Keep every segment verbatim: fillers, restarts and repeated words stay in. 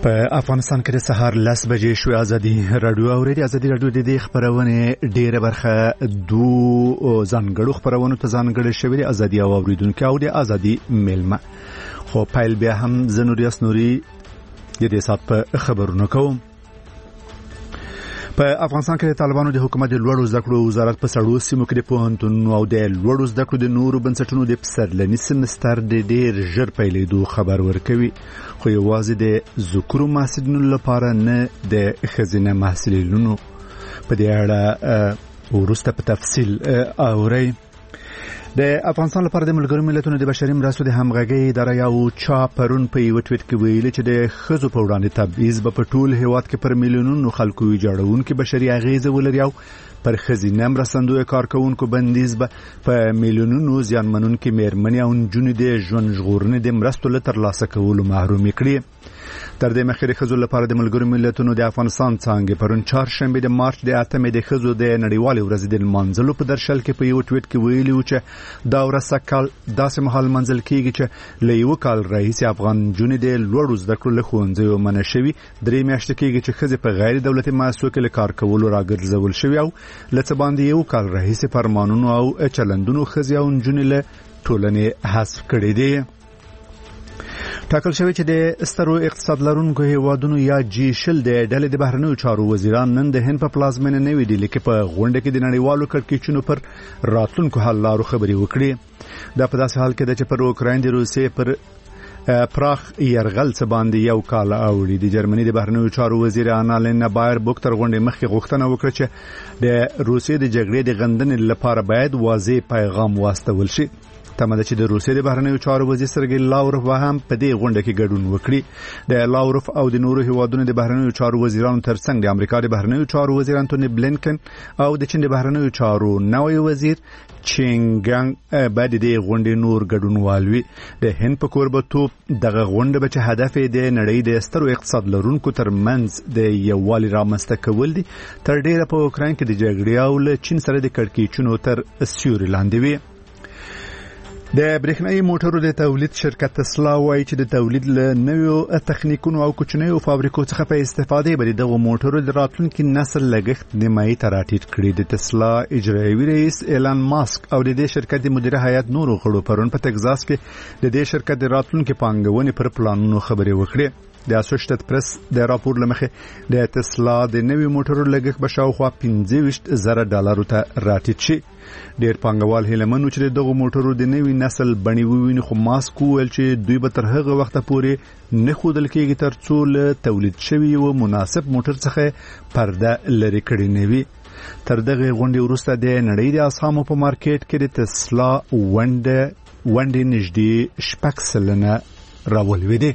په افغانستان کې د سهار لس بجې شوې. ازادي رادیو اورېدي. ازادي رادیو د دې خبرونه ډېره برخه دوه ځانګړو خبرونو ته ځانګړې شوې دي: ازادي او اوریدونکو او د ازادي ملمه. خو پایل بیا هم زنوریاس نوري د دې سات په خبرونو کوم. په افغانستان کې د طالبانو د حکومت د لوړو زده کړو وزارت په سړو سیمو کې د پوهنتونونو او د لوړو زده کړو د نورو بنسټونو د پسرلني سمستر د ډېر ژر پیلېدو خبر ورکوي، خو یوازې د ذکرو محصلینو لپاره نه د ښځینه محصلینو. په دې اړه وروسته په تفصیل اورئ. د افغانستان لپاره د ملګرو ملتونو د بشري مرستو د همغږۍ اداره یو چا پرون په یو ټویټ کې ویلي چې د ښځو په وړاندې تبعیض به په ټول هیواد کې پر میلیونونو خلکو ویجاړونکي بشري اغیزه ولري او پر ښځینه مرستندویه کارکوونکو بندیز به په میلیونونو زیانمنونکي مېرمنې او نجونې د ژوند ژغورنې د مرستو له ترلاسه کولو محرومې کړي. تر دې مخکې د ښځو لپاره د ملګرو ملتونو د افغانستان څانګې پرون چهارشنبه د مارچ د اتمې د ښځو د نړیوالې ورځې د لمانځلو په درشل کې په یو ټویټ کې ویلي و چې دا ورځ سږکال داسې مهال لمانځل کېږي چې له یو کال راهیسې افغان نجونې د لوړو زده کړو له ښوونځیو منع شوي. درې میاشتې کېږي چې ښځې په غیر دولتي مؤسسو کې له کار کولو راګرځول شوي او له څه باندې یو کال راهیسې فرمانونو او چلندونو ښځې او نجونې له ټولنې حذف کړي دي. ټاکل شوی چې د سترو اقتصاد لرونکو هیوادونو یا جی شل د ډلې د بهرنیو چارو وزیران نن د هند په پلازمینه نوې ډیلي کې په غونډه کې د نړیوالو کړکېچونو پر راتلونکو حل لارو خبرې وکړي. دا په داسې حال کې ده چې پر اوکراین د روسیې پر پراخ یرغل څه باندې یو کال اوړي. د جرمني د بهرنیو چارو وزیر آنالینا بایر بوک تر غونډې مخکې غوښتنه وکړه چې د روسیې د جګړې د غندنې لپاره باید واضح پیغام واستول شي. تمه ده چې د روسیې د بهرنیو چارو وزیر سرګی لاوروف هم په دې غونډه کې ګډون وکړي. د لاوروف او د نورو هیوادونو د بهرنیو چارو وزیرانو ترڅنګ د امریکا د بهرنیو چارو وزیر انټونی بلینکن او د چین د بهرنیو چارو نوی وزیر چینګانګ بعد د غونډې نور ګډونوال وي. د هند په کوربتوب دغه غونډه به چې هدف د نړۍ د سترو اقتصاد لرونکو ترمنځ د یووالي رامنځته کول دي، تر ډیره په اوکراین کې د جګړې او له چین سره د کړکېچونو تر سیوري لاندې وي. د برېښنايي موټرو د تولید شرکت تسلا وایي چې د تولید له نویو تخنیکونو او کوچنیو فابریکو څخه په استفادې باندې دغه موټرو د راتلونکي نسل لګښت نیمایي ته راټیټ کړي. د تسلا اجرایي رئیس ایلان ماسک او د دې شرکت د مدیره هیئت نورو غړو پرون په تگزاس کې د دې شرکت د راتلونکي پانګونې پر پلانونو خبرې وکړي. د اسوسییټډ پریس د راپور لمخې د تسلا د نوي موټرو لګښت به شاوخوا پنځه ویشت زره ډالرو ته راټیټ شي. ډېر پانګوال هیله منو چې دغه موټرو د نوي نسل بڼې وویني، خو ماسک وویل چې دوی به تر هغه وخته پورې نه ښودل کېږي تر څو له تولید شوي و مناسب موټر څخه پرده لرې کړي نه وي. تر دغه غونډې وروسته د نړۍ د اسهامو په مارکیټ کې د تسلا ونډه ونډې نږدې شپږ سلنه راولوېدې.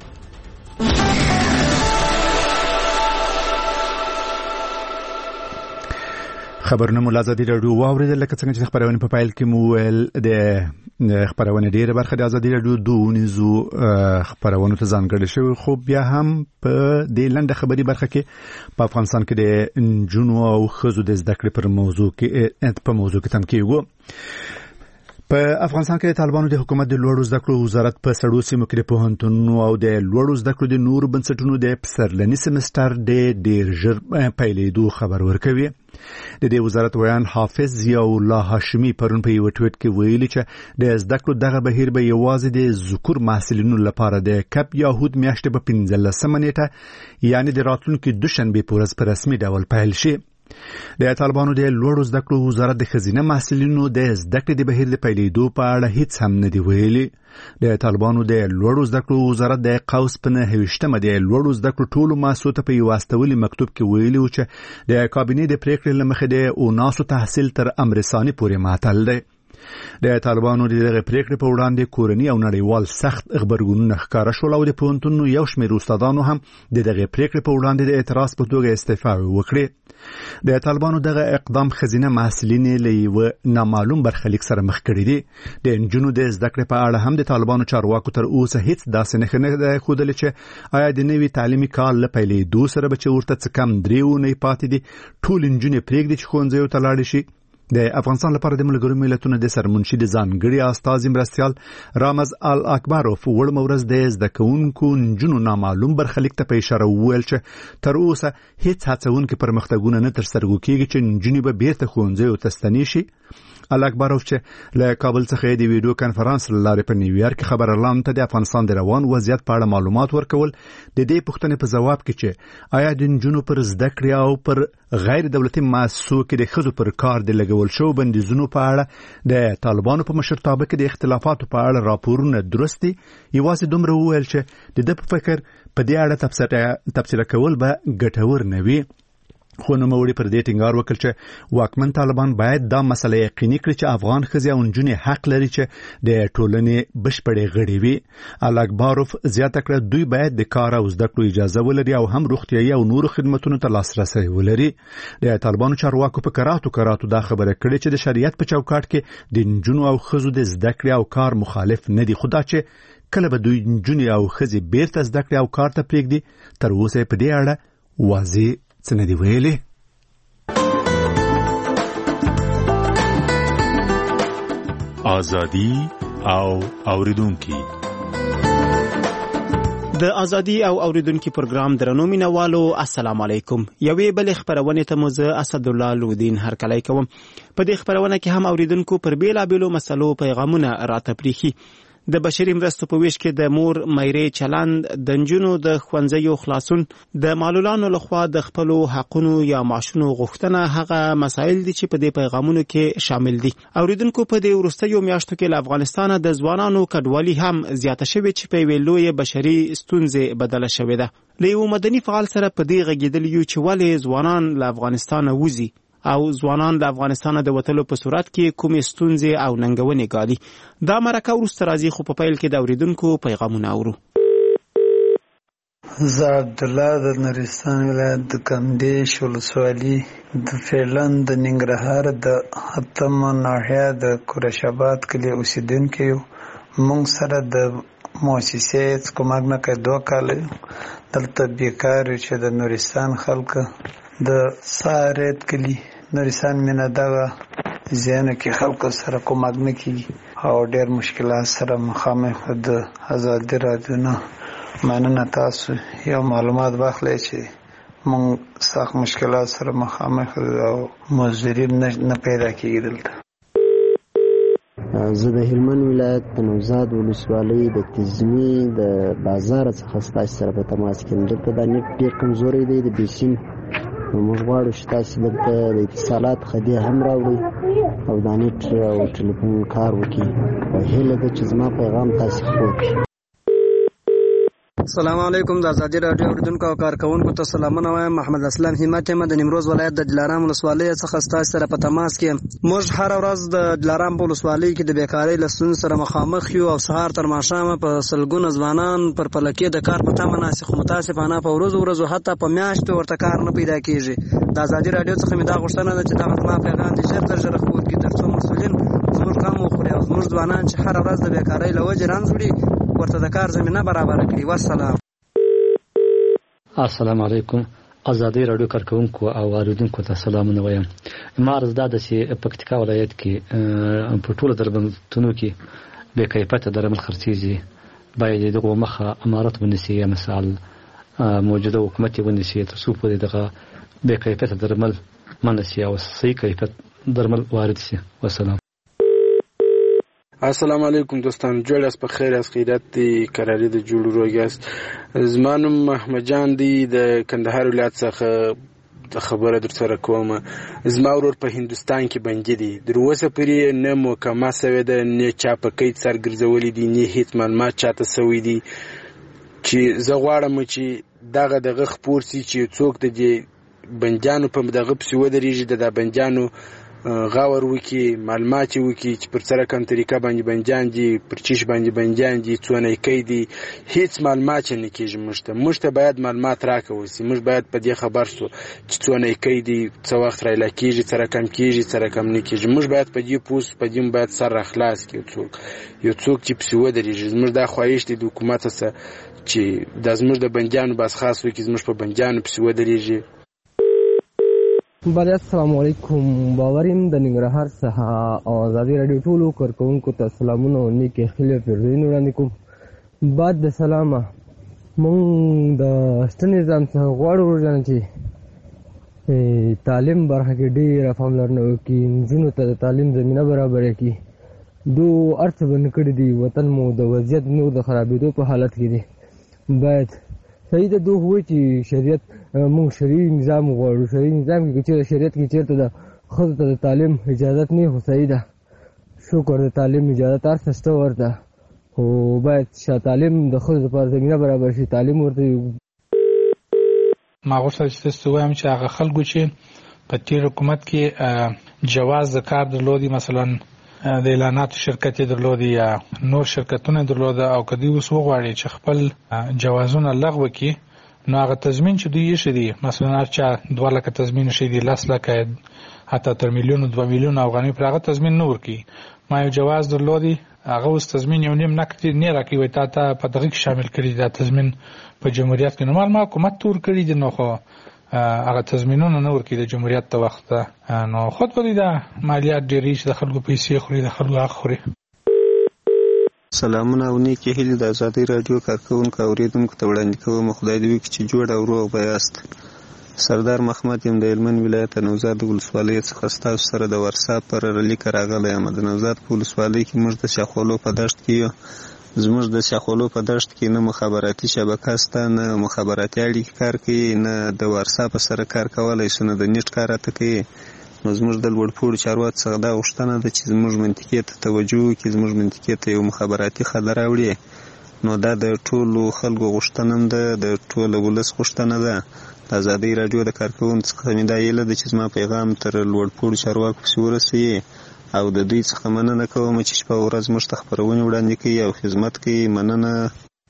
خبرونه مو ازادي رادیو واوریدل. لکه څنګه چې خبرونه په فایل کې مو ول د خبرونه ډیره برخه د ازادي رادیو دوونیزو خبرونه ته ځانګړې شوی، خو بیا هم په دې لنډه خبري برخه کې په افغانستان کې د جنو او خزو د زده کړې پر موضوع کې په موضوع کې تم کېږو. په افغانستان کې د طالبانو د حکومت د لوړو زده کړو وزارت په سړو سیمو کې د پوهنتونونو او د لوړو زده کړو د نورو بنسټونو د پسرلني سمستر د ډېر ژر پیلېدو خبر ورکوي. د دې وزارت ویان حافظ ضیاء الله هاشمي پرون په یو ټویټ کې ویلي چې د زده کړو دغه بهیر به یوازې د ذکر محصلینو لپاره د کپ یهود میاشتې په پنځلسمه نیټه یعنی د راتلونکي دوشنبه په ورځ په رسمي ډول پیل شي. د طالبانو د لوړو زده کړو وزارت د ښځینه محصلینو د زده کړې د بهیر د پیلېدو په اړه هیڅ هم نه دی ویلي. د طالبانو د لوړو زده کړو وزارت د قوس په نهه ویشتمه د لوړو زده کړو ټولو مؤسسو ته په یو استولي مکتوب کې ویلي و چې د کابینې د پریکړې له مخې د اوناسو تحصیل تر امر ثاني پورې معطل دی. د طالبانو دغه پریکړې په وړاندې کورنی او نړیوال سخت خبرګونونه ښکاره شول او د پوهنتونونو یو شمېر استادانو هم د دغه پریکړې په وړاندې د اعتراض په توګه استعفا وکړه. د طالبانو دغه اقدام ښځینه محصلین له یو نامعلوم برخلیک سره مخ کړي دي. د نجونو د زده کړې په اړه هم د طالبانو چارواکو تر اوسه هیڅ داسې نه ښودل چې آیا د نوي تعلیمي کال له پیلېدو سره به چې ورته څه کم درې اونۍ پاتې دي ټول نجونې پرېږدي چې ښوونځیو ته لاړې شي. د افغانستان لپاره د ملګرو ملتونو د سرمنشي د ځانګړي استازي مرستیال رامز ال اکبروف وړ مورز د زده کوونکو نجونو نامعلوم برخلیک ته په اشاره وویل چې تر اوسه هیڅ هڅونکي پرمختګونه نه ترسره کیږي چې نجونې به بیرته ښوونځیو ته ستنې شي. ال اکبروف چې له کابل څخه د ویډیو کانفرنس لارې په نیویارک کې خبرلاند ته د افغانستان د روان وضعیت په اړه معلومات ورکول د دې پوښتنې په ځواب کې چې آیا د نجونو پر زده کړې او پر غیر دولتي مؤسسو کې د ښځو پر کار د لګول شو بندیزونو په اړه د طالبانو په مشرتابه کې د اختلافاتو په اړه راپورونه درست دي. یوازې دومره وویل چې د ده په فکر په دې اړه تبصره کول به ګټور نه وي. خو نوموړي پر دې ټینګار وکړ چې واکمن طالبان باید دا مسله یقیني کړي چې افغان ښځې او نجونې حق لري چې د ټولنې بشپړې غړي وي. ال اکبروف زیاته کړه دوی باید د کار او زده کړو اجازه ولري او هم روغتیايي او نورو خدماتونو ته لاسرسی ولري. د طالبانو چارواکو په کراتو کراتو دا خبره کړې چې د شریعت په چوکاټ کې د نجونو او ښځو د زده کړې او کار مخالف نه دي، خو دا چې کله به دوی نجونې او ښځې بیرته زده کړې او کار ته پرېږدي تر اوسه په دې اړه واضح څه نه دي ویلي. ازادي او اوریدونکي د ازادي او اوریدونکي پروګرام درنو مینوالو السلام علیکم. یوې بلې خبرونه ته مو زه اسد الله لودین هرکلی کوم. په دې خبرونه کې هم اوریدونکو پر بیلابیلو مسلو پیغامونه راته پریخي. د بشري مرستو په ویش کې د مور میرې چلند، د نجونو د ښوونځیو خلاصون، د معلولانو لخوا د خپلو حقونو یا معاشونو غوښتنه هغه مسایل دي چې په دې پیغامونو کې شامل دي. اوریدونکو په دې وروستیو میاشتو کې له افغانستانه د ځوانانو کډوالي هم زیاته شوې چې په یوې لویې بشري ستونزې بدله شوې ده. له یو مدني فعال سره په دې غږېدلي یو چې ولې ځوانان له افغانستانه وځي او ځوانان له افغانستانه د وتلو په صورت کې کومې ستونزې او ننګونې ګالي. دا مرکه وروسته راځي، خو په پیل کې د اوریدونکو پیغامونه اورو. زه عبدالله د نورستان ولایت د کامدیش ولسوالي د فعلن د ننګرهار د اتم ناحیه د قریشاباد کلي اوسیدونکی یو. موږ سره د مؤسسې څخه کومک نه کوي. دوه کاله دلته بیکار یو چې د نورستان خلک د سارت کلي نورستان مینه دغه ځایونو کې خلکو سره کومک نه کېږي او ډېر مشکلات سره مخامخ. د ازادي راډیو نه مننه، تاسو یو معلومات واخلئ چې موږ سخت مشکلات سره مخامخ او مزدوري نه پیدا کېږي دلته. زه د هلمند ولایت د نوزاد ولسوالۍ د تیزمي د بازار څخه ستاسو سره په تماس کې یم. دلته دا نت ډېر کمزوری دی د بیسیم. موږ غواړو چې تاسو دلته د اتصالات خدي هم راوړئ او دا نت او ټلیفون کار وکړي. په هیله ده چې زما پیغام تاسو خپور کړي. السلام علیکم. د ازادي راډیو اوریدونکو او کارکونکو ته سلامونه وایم. محمد اسلام همت یم د نیمروز ولایت د دلارام ولسوالۍ څخه ستاسو سره په تماس کې. موږ هر ورځ د دلارام په ولسوالۍ کې د بیکارۍ له ستونزې سره مخامخ یو او سهار تر ماښامه په سلګونه ځوانان پر پلکې د کار په تمه ناست، خو متاسفانه په ورځو ورځو حتی په میاشتو ورته کار نه پیدا کېږي. د ازادي راډیو څخه مې دا غوښتنه ده چې دغه زما پیغام دې ژر تر ژره خپور کړي تر څو مسؤلین زموږ غم وخوري او زموږ ځوانان چې هره ورځ د بیکارۍ له وجې رنځ وړي ورته د کار زمینه برابره کړي. والسلام. السلام علیکم. ازادي راډیو کارکونکو او اوریدونکو ته سلامونه وایم. ما عرض ده چې پکتیکا ولایت کې په ټولو درملتونو کې بې کیفیته درمل خرڅېږي. باید دغه مخه امارت ونیسي یا مثال موجوده حکومت ونیسي تر څو پورې دغه بې کیفیته درمل منع سي او صحیح کیفیت درمل وارد سي. والسلام. السلام علیکم دوستان، جوړ اس په خیر اس خیرات دی قراری د جوړ روګاست. زمانم محمد جان دی د کندهار ولایت څخه د خبره در سره کوم. زما ورور په هندستان کې بندي دی، در اوسه پورې نه محکمه سوی ده، نه چا په قید سرګرځولي دي، نه هیڅ معلومات چاته سوی دي. چې زه غواړم چې دغه دغه خپور سي چې څوک د دې بندیانو په دغه پسې ودرېږي، د د بندیانو غور وکي، معلومات وکي چې پر سره کوم طریقه باندې بندیان دي، پر چیش باندې بندیان دي، څونه کوي دي، هیڅ معلومات نه کیږي. موږ ته موږ ته باید معلومات راکوي. موږ باید په دې خبر سو چې څونه کوي دي، څو وخت راځي کیږي، سره کم کیږي، سره کم نه کیږي. موږ باید په دې پوس په دې باید سره اخلاص کیو. څوک یو څوک چې پسې ودرېږي، موږ دا خواهش دي د حکومت سره چې د زموږ د بندیانو بس خاص وکي، زموږ په بندیانو پسې ودرېږي. بله السلام علیکم. باوریم د ننګرهار څخه او ازادي راډیو ټولو کارکوونکو ته سلامونه او نیکې خیلې پیرزوینې وړاندې کوم. بعد د سلامه مونږ د شته نظام څخه غواړو ورجانه چې تعلیم برخه کې ډېره پاملرنه وکړي، نجونو ته د تعلیم زمینه برابره کړي. دو هر څه بند کړي دي، وطن مو د وضعیت نور د خرابېدو په حالت کې دی. باید صحیح ده دو وایي چې شریعت مونږ شرعي نظام غواړو. شرعي نظام کې چې شریعت کې چېرته د ښځو ته د تعلیم اجازت نه خو صحیح ده، شکر د تعلیم اجازت هر څه شته ورته، خو باید چې تعلیم د ښځو لپاره زمینه برابر شي. تعلیم ورته ما غوښتل چې تاسو وایم چې هغه خلکو چې په تیر حکومت کې جواز د کار درلودي، مثلا د اعلاناتو شرکت درلودي یا نور شرکتونه درلوده، او کدی اوس وغواړي چې خپل جوازونه لغوه کړي، نو هغه تضمین چې دوی یې شدي، مثلا هر چا دوه لکه تضمین شدي، لس لکه حتی تر میلیون دوه میلیون افغانۍ پر هغه تضمین نه ورکړي. ما یو جواز درلودي، هغه اوس تضمین یو نیم نقد نه راکوي، وایي تا ته په دغه کې شامل کړي دا تضمین په جمهوریت کې. نو ما حکومت تور کړي دي، نو خو هغه تضمینونه نه ورکړي د جمهوریت ته وخت ته، نو خود به دا مالیات ډېرې چې د خلکو پیسې خوري، د خلکو حق خوري. سلامونه او نیکې هیلې د ازادي راډیو کارکوونکو اورېدونکو ته وړاندې کوم. خدای دې وکړي چې جوړ او روغ به یاست. سردار محمد یم د هلمند ولایت نوزاد ولسوالۍ څخه ستاسو سره د ورساپ پر لیک راغلی یم. د نوزاد په ولسوالۍ کې موږ د شاخولو په دشت کې یو. زموږ د شاخولو په دشت کې نه مخابراتي شبکه شته، نه مخابراتي اړیکې کار کوي، نه د ورساپ سره کار کولی شو، نه د نیټ کار راته کوي. نو زموږ د لوړپوړو چارواکو څخه دا غوښتنه ده چې زموږ منطقې ته توجه وکړي، زموږ منطقې ته یو مخابراتي خط راوړي. نو دا د ټولو خلکو غوښتنه ده، د ټولو ولس غوښتنه ده. د ازادۍ راډیو د کارکوونکو څخه مې دا هیله ده چې زما پیغام تر لوړپوړو چارواکو پسې ورسوي، او د دوی څخه مننه کوم چې شپه ورځ موږ ته خپرونې وړاندې کوي او خدمت کوي. مننه.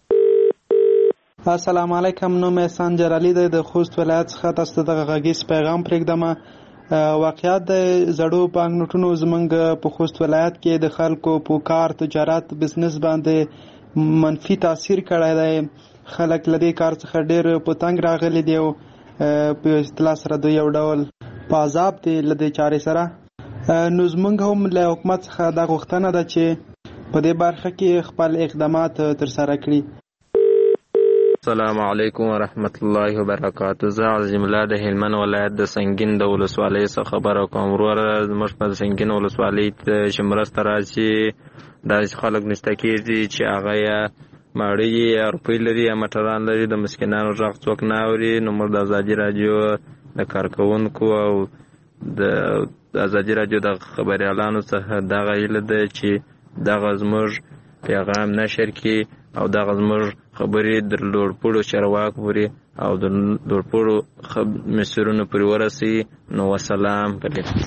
السلام علیکم. نوم یې سنجر علي دی، د خوست ولایت څخه تاسو ته دغه غږیز پیغام پرېږدم. واقعیت د زړو بانک نوټونو زمونږ په خوست ولایت کې د خلکو په کار، تجارت، بزنس باندې منفي تاثیر کړی دی. خلک له دې کار څخه ډېر په تنګ راغلي دي او په اصطلاح سره د یو ډول په عذاب دي له دې چارې سره. نو زمونږ هم له حکومت څخه دا غوښتنه ده چې په دې برخه کې خپل اقدامات ترسره کړي. السلام علیکم ورحمت الله وبرکاته. زه عظیم الله د هلمند ولایت د سنگین د ولسوالۍ څخه خبره کوم. وروره زموږ په سنگین ولسوالۍ چې مرسته راځي، داسې خلک نشته کېږي چې هغه یا ماړه یا روپۍ لري یا موټران لري، د مسکینانو غږ څوک نه اوري. نو موږ د ازادي راډیو د کارکوونکو او د ازادي راډیو د خبریالانو څخه دغه هیله ده چې دغه زموږ پیغام نشر کړي او دغه زموږ خبرې د لوړپوړو چارواکو پورې او د لوړپوړو مسؤلینو پورې ورسوي. نو وسلام علیکم.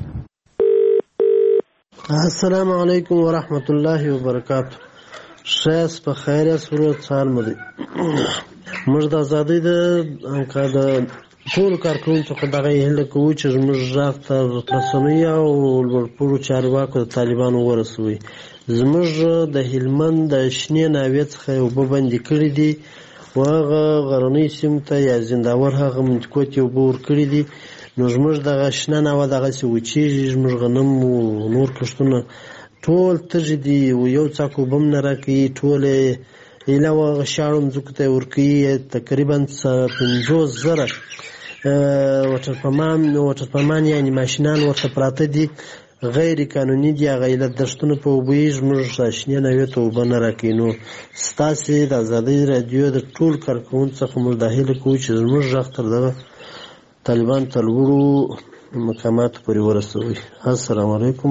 السلام علیکم ورحمت الله وبرکاته. شایست په خیر یاست؟ ورور سهار مو دی. موږ د ازادۍ د ټولو کارکوونکو څخه دغه هیله کوو چې زموږ غږ تر رسنیو او لوړپوړو چارواکو د طالبانو ورسوي. زموږ د هلمند د شنې ناوې څخه اوبه بندې کړي دي، و هغه غرنۍ سیمو ته یا زنداور هغه منطقو ته اوبه ورکړي دي. نو زموږ دغه شنه ناوه دغسې وچېږي، زموږ غنم او نور کښتونه ټول تږي دي او یو څاک اوبه هم نه راکوي. ټول ایله و هغه شاړو مځکو ته یې ورکوي. تقریبا پنځوس زره وټرپمان وټرپمان یعنې ماشینان ورته پراته دي، غیر قانوني دي. هغه ایله دښتونو په اوبه یې زموږ شنې ناوې ته اوبه نه راکوي. نو ستاسې د ازادۍ راډیو د ټول کارکوونکو څخه موږ دا هیله کوو چې زموږ غږ تر دغه طالبان ته لوړو مقاماتو پورې ورسوي. السلام علیکم.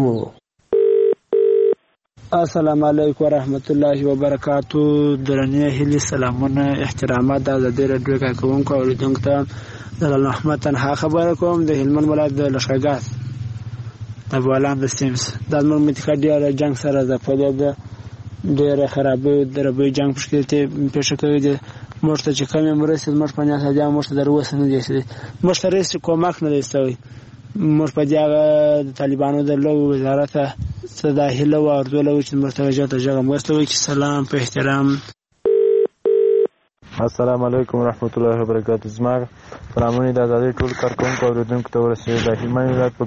السلام علیکم ورحمت الله وبرکاتو. درنې هیلې، سلامونه، احترامات د ازادۍ راډیو کارکوونکو او اوریدونکو ته د محمد تنها خبره کوم د هلمند ولایت د لښکرګاه د افغانان د سیمز. دا زموږ منطقه ډېره جنګ سره ځپلې ده، ډېره خرابۍ دربۍ جنګ پشکې ته پېښه کوي دي. موږ ته چې کمې مرستې زموږ په نیاز هدیه موږ ته در اوسه نه دی رسېدلی، موږ ته رئیس کومک نه دی شوی. موږ په دې هغه د طالبانو د لویو وزارت څه دا هیله وه ارزو له و چې موږ ته ژر تر ژره مرسته وکړي. سلام په احترام. السلام علیکم ورحمت الله وبرکاتہ. زما سلامونه د ازادۍ ټول کارکونکو او اوریدونکو ته ورسوي. د هلمند ولایت په